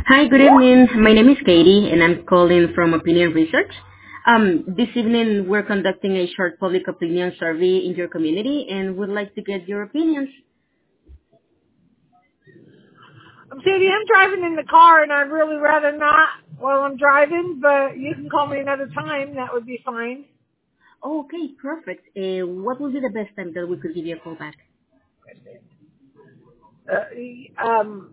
Hi, good evening. My name is Katie, and I'm calling from Opinion Research. This evening, we're conducting a short public opinion survey in your community and would like to get your opinions. Sadie, I'm driving in the car and I'd really rather not while I'm driving, but you can call me another time. That would be fine. Okay, perfect. What would be the best time that we could give you a call back? Um,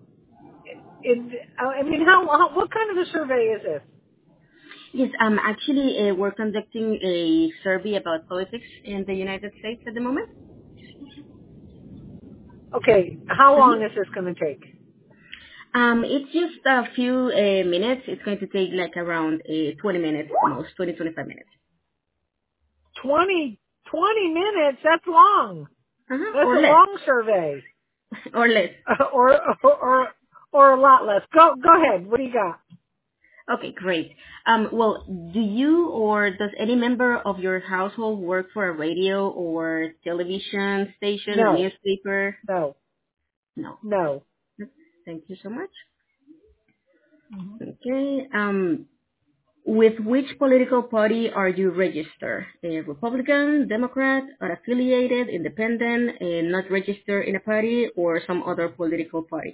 what kind of a survey is this? Yes, actually, we're conducting a survey about politics in the United States at the moment. Okay, how long Mhm. is this going to take? It's just a few minutes. It's going to take like around 20 minutes, almost 20, 25 minutes. 20 minutes? That's long. That's Or a less, long survey. or less. or, or, or a lot less. Go ahead. What do you got? Okay, great. Well, do you or does any member of your household work for a radio or television station, a No, newspaper? no, No. no. Thank you so much. Okay. With which political party are you registered? A Republican, Democrat, unaffiliated, independent, not registered in a party, or some other political party?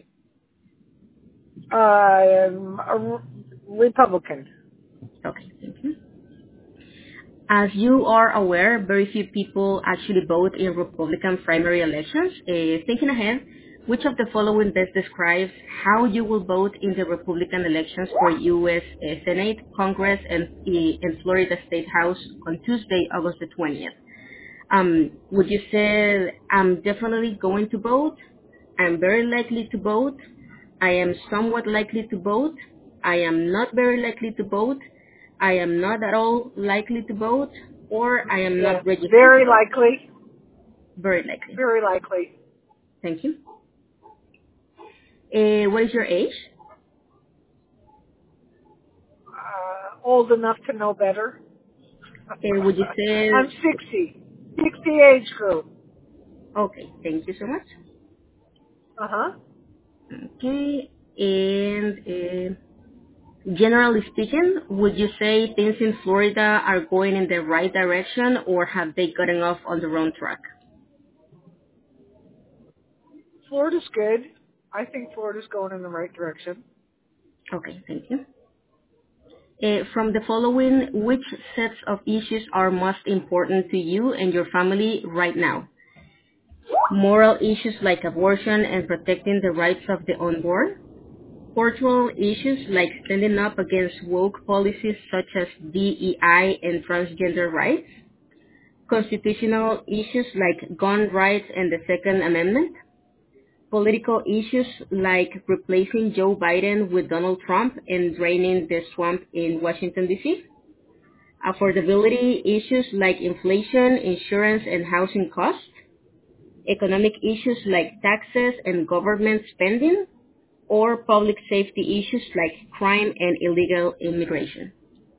I'm a Republican. Okay, thank you. As you are aware, very few people actually vote in Republican primary elections. Thinking ahead, which of the following best describes how you will vote in the Republican elections for U.S. Senate, Congress, and Florida State House on Tuesday, August the 20th? Would you say I'm definitely going to vote? I'm very likely to vote. I am somewhat likely to vote. I am not very likely to vote. I am not at all likely to vote, or I am Yeah, not registered to very vote. likely. Very likely. Very likely. Thank you. What is your age? Old enough to know better. Would you say, I'm 60. 60 age group. okay, thank you so much. Uh-huh. Okay, and generally speaking, would you say things in Florida are going in the right direction or have they gotten off on the wrong track? Florida's good. I think Florida's going in the right direction. Okay, thank you. From the following, which sets of issues are most important to you and your family right now? Moral issues like abortion and protecting the rights of the unborn? Cultural issues like standing up against woke policies such as DEI and transgender rights? Constitutional issues like gun rights and the Second Amendment? Political issues like replacing Joe Biden with Donald Trump and draining the swamp in Washington, D.C.? Affordability issues like inflation, insurance, and housing costs? Economic issues like taxes and government spending? Or public safety issues like crime and illegal immigration?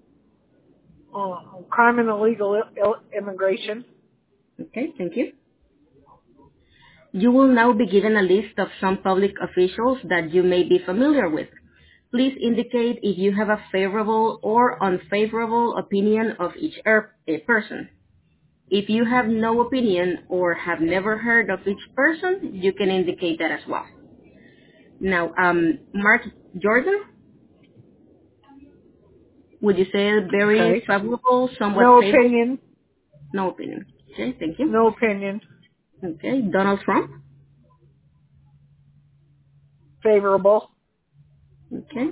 Crime and illegal immigration. Okay, thank you. You will now be given a list of some public officials that you may be familiar with. Please indicate if you have a favorable or unfavorable opinion of each person. If you have no opinion or have never heard of each person, you can indicate that as well. Now, Mark Jordan, would you say very Okay. favorable, somewhat No favorable? opinion. No opinion. Okay, thank you. No opinion. Okay, Donald Trump. Favorable. Okay.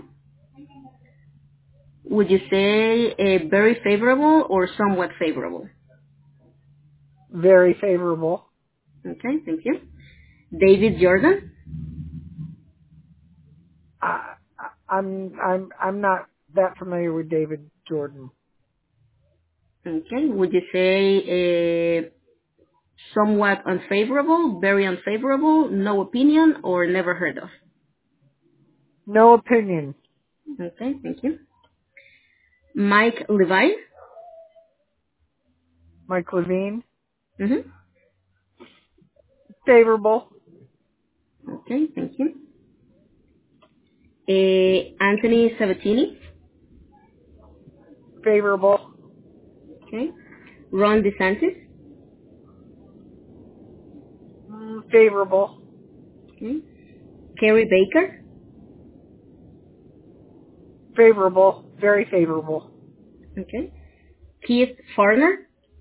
Would you say very favorable or somewhat favorable? Very favorable. Okay, thank you. David Jordan. I'm not that familiar with David Jordan. Okay. Would you say somewhat unfavorable, very unfavorable, no opinion, or never heard of? No opinion. Okay, thank you. Mike Levine. Mike Levine. Mm-hmm. Favorable. Okay, thank you. Anthony Sabatini. Favorable. Okay. Ron DeSantis. Favorable. Okay. Kerry Baker. Favorable. Very favorable. Okay. Keith Farner.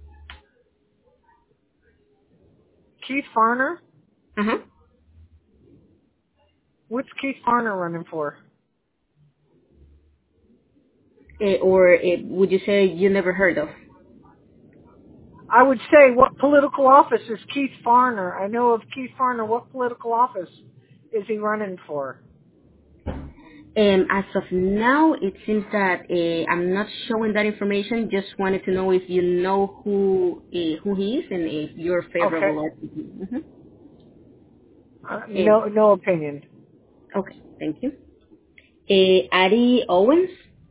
Keith Farner? Uh-huh. What's Keith Farner running for? Or would you say you never heard of? I would say, what political office is Keith Farner? I know of Keith Farner. What political office is he running for? As of now, it seems that I'm not showing that information. Just wanted to know if you know who he is and if you're Okay. favorable. Mm-hmm. No opinion. Okay, thank you. Addie Owens.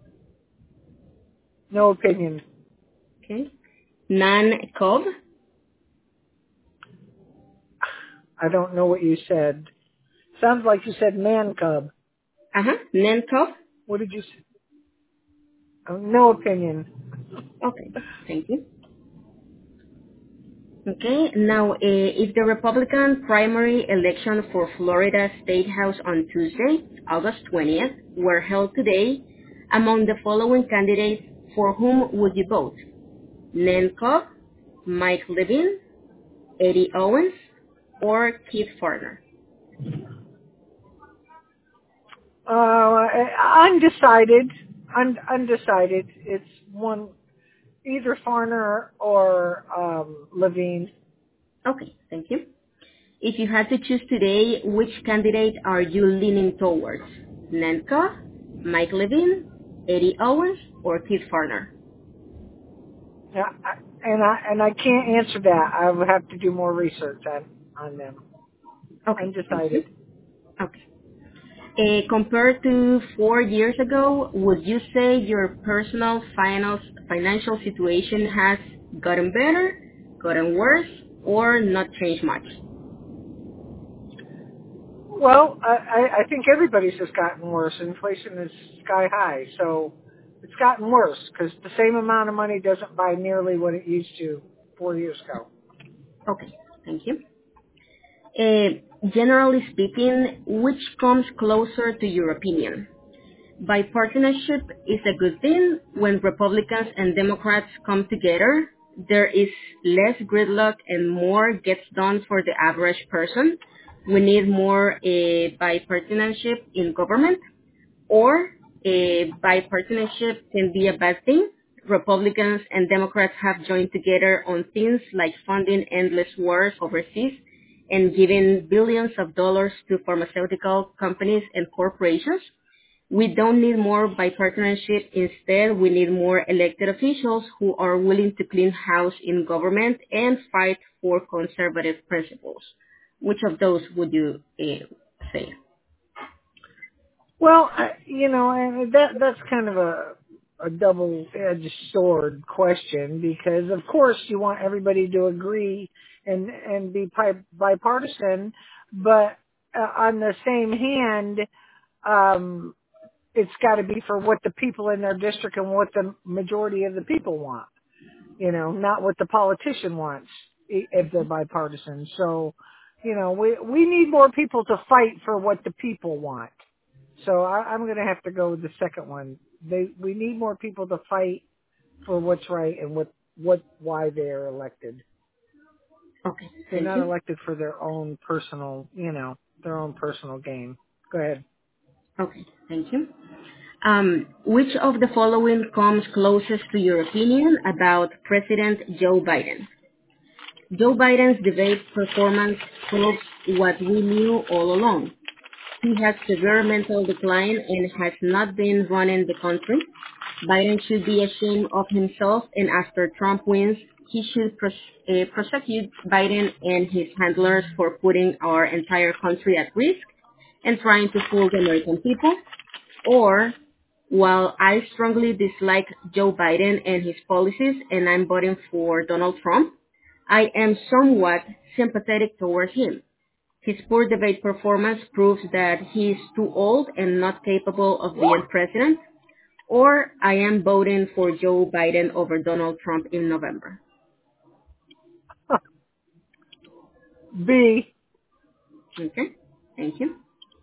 No opinion. Okay. Nan Cobb. I don't know what you said. Sounds like you said man cub. Uh-huh. Nan Cobb. What did you say? No opinion. Okay, thank you. Okay, now if the Republican primary election for Florida State House on Tuesday, August 20th, were held today, among the following candidates, for whom would you vote? Nan Cobb, Mike Levin, Eddie Owens, or Keith Farner? Undecided. Undecided. It's one, either Farner or Levine. Okay, thank you. If you had to choose today, which candidate are you leaning towards? Nan Cobb, Mike Levin, Eddie Owens, or Keith Farner? Yeah, and I can't answer that. I would have to do more research on them. Okay, thank you. Undecided. Okay. Compared to 4 years ago, would you say your personal financial situation has gotten better, gotten worse, or not changed much? Well, I think everybody's just gotten worse. Inflation is sky high, so it's gotten worse because the same amount of money doesn't buy nearly what it used to 4 years ago. Okay, thank you. Generally speaking, which comes closer to your opinion? Bipartisanship is a good thing. When Republicans and Democrats come together, there is less gridlock and more gets done for the average person. We need more bipartisanship in government, or bipartisanship can be a bad thing. Republicans and Democrats have joined together on things like funding endless wars overseas and giving billions of dollars to pharmaceutical companies and corporations. We don't need more bipartisanship. Instead, we need more elected officials who are willing to clean house in government and fight for conservative principles. Which of those would you say? Well, and that's kind of a double-edged sword question because, of course, you want everybody to agree and be bipartisan, but on the same hand, it's got to be for what the people in their district and what the majority of the people want. Not what the politician wants if they're bipartisan. So, we need more people to fight for what the people want. So I'm going to have to go with the second one. We need more people to fight for what's right and why they are elected. Okay, They're thank not you. elected for their own personal, their own personal gain. Go ahead. Okay, thank you. Which of the following comes closest to your opinion about President Joe Biden? Joe Biden's debate performance proves what we knew all along. He has severe mental decline and has not been running the country. Biden should be ashamed of himself, and after Trump wins, he should prosecute Biden and his handlers for putting our entire country at risk and trying to fool the American people. Or, while I strongly dislike Joe Biden and his policies and I'm voting for Donald Trump, I am somewhat sympathetic towards him. His poor debate performance proves that he is too old and not capable of being president, or I am voting for Joe Biden over Donald Trump in November. B. Okay, thank you.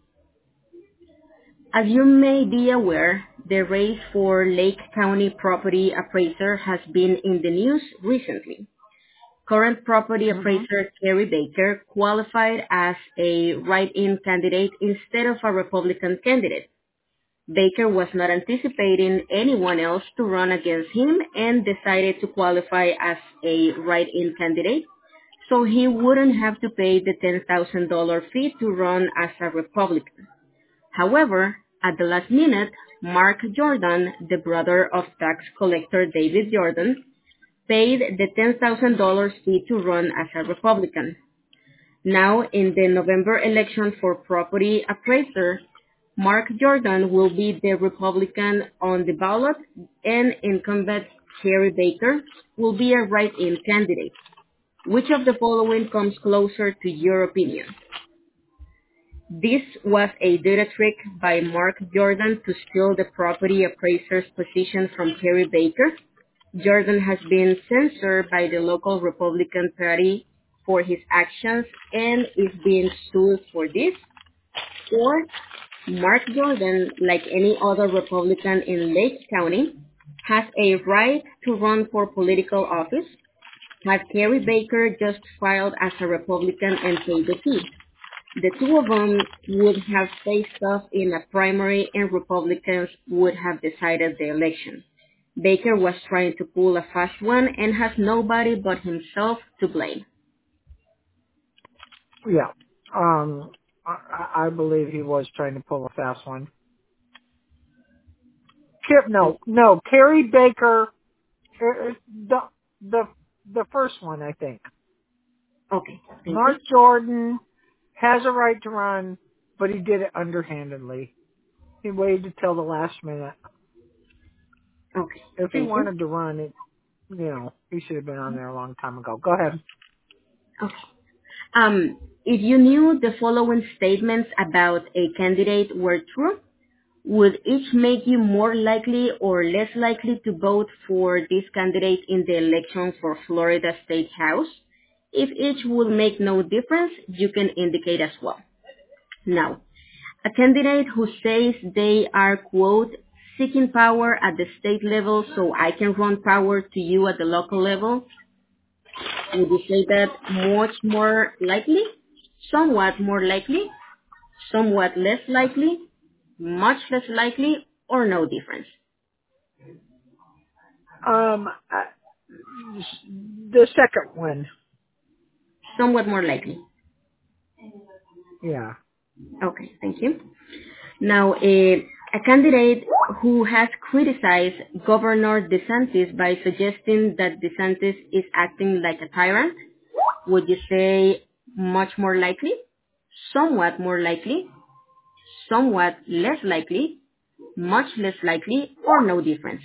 As you may be aware, the race for Lake County property appraiser has been in the news recently. Current property Mhm. appraiser Kerry Baker qualified as a write-in candidate instead of a Republican candidate. Baker was not anticipating anyone else to run against him and decided to qualify as a write-in candidate, so he wouldn't have to pay the $10,000 fee to run as a Republican. However, at the last minute, Mark Jordan, the brother of tax collector David Jordan, paid the $10,000 fee to run as a Republican. Now, in the November election for property appraiser, Mark Jordan will be the Republican on the ballot, and incumbent Kerry Baker will be a write-in candidate. Which of the following comes closer to your opinion? This was a dirty trick by Mark Jordan to steal the property appraiser's position from Kerry Baker. Jordan has been censored by the local Republican Party for his actions and is being sued for this. Or Mark Jordan, like any other Republican in Lake County, has a right to run for political office. Had Kerry Baker just filed as a Republican and paid the fee? The two of them would have faced off in a primary and Republicans would have decided the election. Baker was trying to pull a fast one and has nobody but himself to blame. Yeah. I believe he was trying to pull a fast one. No. Kerry Baker, the the the first one, I think. Okay, thank you. Mark Jordan has a right to run, but he did it underhandedly. He waited till the last minute. Okay, If he thank you. wanted to run, he should have been on there a long time ago. Go ahead. Okay. If you knew the following statements about a candidate were true, would each make you more likely or less likely to vote for this candidate in the election for Florida State House? If each will make no difference, you can indicate as well. Now, a candidate who says they are, quote, seeking power at the state level so I can run power to you at the local level, would you say that much more likely, somewhat more likely, somewhat less likely, much less likely, or no difference? Um, uh, the second one. Somewhat more likely. Yeah. Okay, thank you. Now, a candidate who has criticized Governor DeSantis by suggesting that DeSantis is acting like a tyrant, would you say much more likely, somewhat more likely, somewhat less likely, much less likely, or no difference?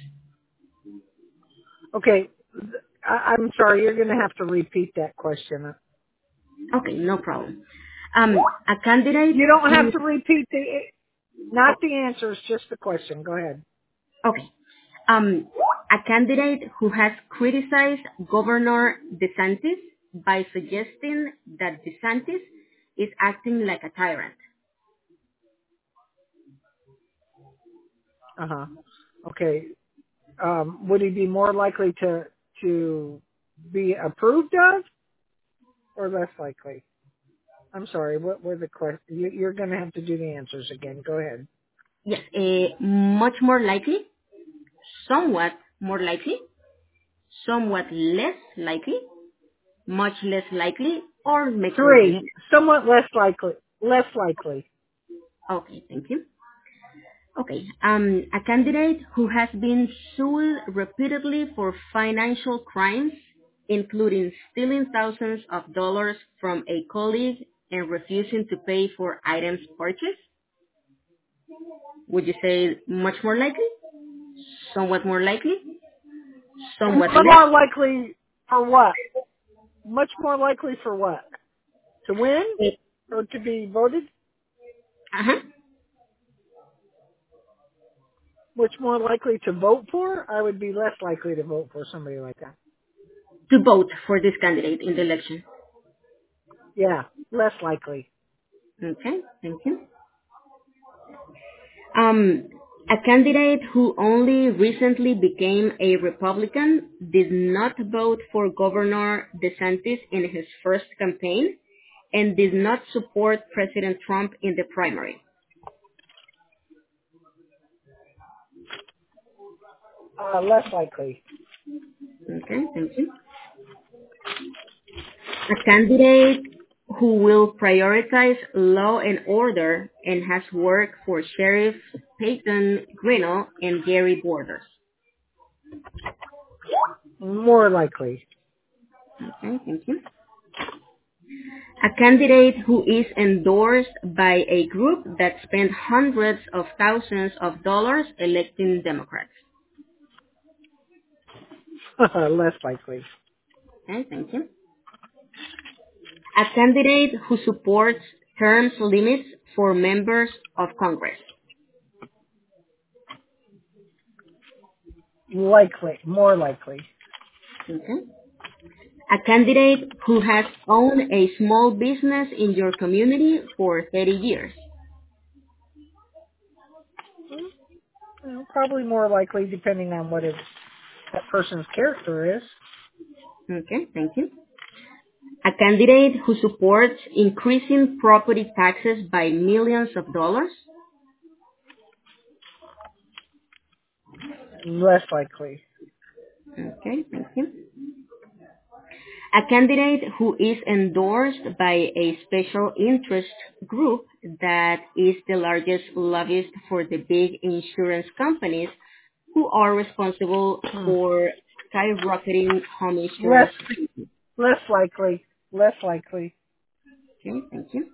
Okay. I'm sorry. You're going to have to repeat that question. Okay, no problem. A candidate You don't have who, to repeat not the answers, just the question. Go ahead. okay, a candidate who has criticized Governor DeSantis by suggesting that DeSantis is acting like a tyrant. Uh-huh. Okay. Would he be more likely to be approved of or less likely? I'm sorry. What were the questions? You're going to have to do the answers again. Go ahead. Yes, much more likely, somewhat more likely, somewhat less likely, much less likely, or makes no Three. difference. Somewhat less likely. Less likely. Okay, thank you. Okay, a candidate who has been sued repeatedly for financial crimes, including stealing thousands of dollars from a colleague and refusing to pay for items purchased. Would you say much more likely, somewhat more likely, somewhat Much less? more likely for what? Much more likely for what? To win? or to be voted? Uh-huh. Which more likely to vote for? I would be less likely to vote for somebody like that. To vote for this candidate in the election. Yeah, less likely. Okay, thank you. Um, a candidate who only recently became a Republican did not vote for Governor DeSantis in his first campaign and did not support President Trump in the primary. Less likely. Okay, thank you. A candidate who will prioritize law and order and has worked for Sheriff Peyton Grinnell and Gary Borders. More likely. Okay, thank you. A candidate who is endorsed by a group that spent hundreds of thousands of dollars electing Democrats. Less likely. Okay, thank you. A candidate who supports term limits for members of Congress. Likely. More likely. Okay. A candidate who has owned a small business in your community for 30 years. Probably more likely depending on what that person's character is. Okay, thank you. A candidate who supports increasing property taxes by millions of dollars. Less likely. Okay, thank you. A candidate who is endorsed by a special interest group that is the largest lobbyist for the big insurance companies who are responsible for skyrocketing home Less insurance. less likely. Less likely. Okay, thank you.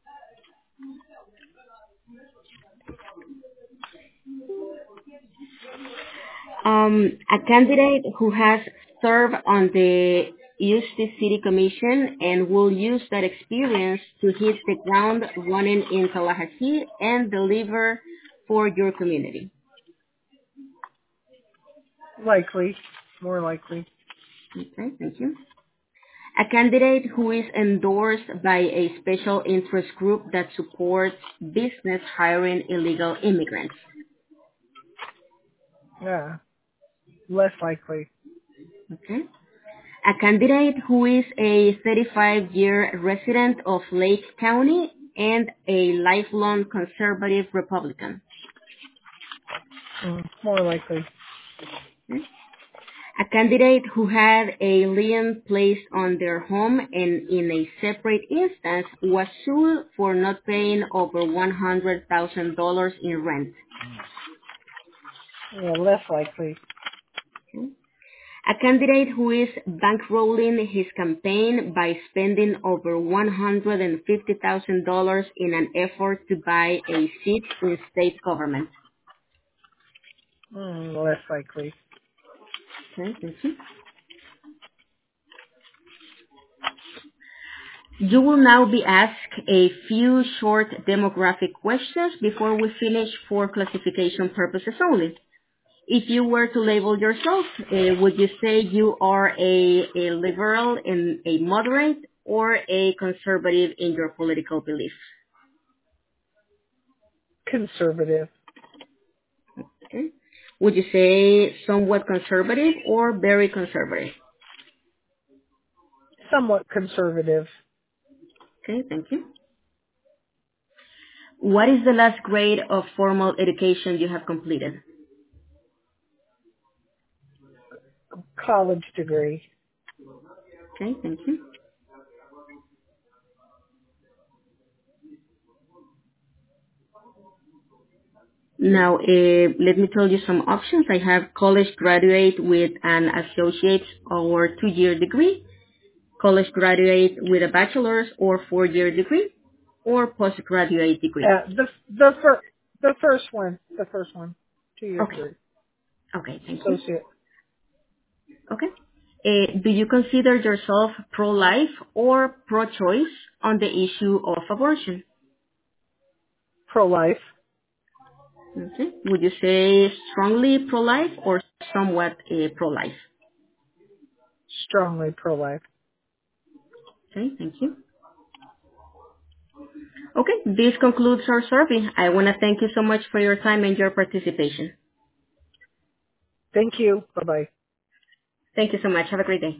A candidate who has served on the Eustis City Commission and will use that experience to hit the ground running in Tallahassee and deliver for your community. Likely. More likely. Okay, thank you. A candidate who is endorsed by a special interest group that supports business hiring illegal immigrants. Yeah. Less likely. Okay. A candidate who is a 35-year resident of Lake County and a lifelong conservative Republican. More likely. Okay. A candidate who had a lien placed on their home and in a separate instance was sued for not paying over $100,000 in rent. Yeah, less likely. Okay. A candidate who is bankrolling his campaign by spending over $150,000 in an effort to buy a seat in state government. Less likely. Okay, thank you. You will now be asked a few short demographic questions before we finish for classification purposes only. If you were to label yourself, would you say you are a liberal and a moderate or a conservative in your political beliefs? Conservative. Okay. Would you say somewhat conservative or very conservative? Somewhat conservative. Okay, thank you. What is the last grade of formal education you have completed? College degree. Okay, thank you. Now, let me tell you some options. I have college graduate with an associate's or 2-year degree, college graduate with a bachelor's or 4-year degree, or postgraduate degree. The first one. The first one. 2-year Okay. degree. Okay, thank you. Associate. Okay. Do you consider yourself pro-life or pro-choice on the issue of abortion? Pro-life. Okay. Would you say strongly pro-life or somewhat pro-life? Strongly pro-life. Okay, thank you. Okay, this concludes our survey. I want to thank you so much for your time and your participation. Thank you. Bye-bye. Thank you so much. Have a great day.